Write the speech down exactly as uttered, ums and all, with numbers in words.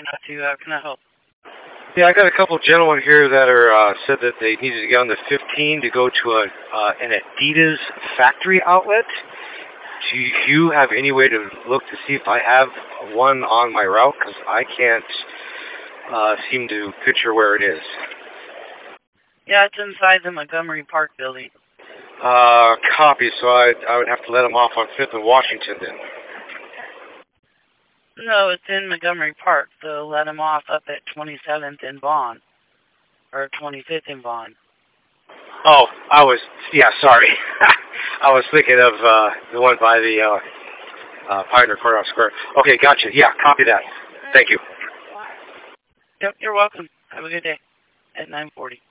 not to. How can I help? Yeah, I got a couple gentlemen here that are uh, said that they needed to get on the fifteen to go to a uh, an Adidas factory outlet. Do you have any way to look to see if I have one on my route? Because I can't uh, seem to picture where it is. Yeah, it's inside the Montgomery Park building. Uh, copy. So I I would have to let them off on Fifth and Washington then. No, it's in Montgomery Park, so let them off up at twenty-seventh and Vaughn. Or twenty-fifth and Vaughn. Oh, I was, yeah, sorry. I was thinking of uh, the one by the uh, uh, Pioneer Courthouse Square. Okay, gotcha. Yeah, copy that. Thank you. Yep, you're welcome. Have a good day. At nine forty.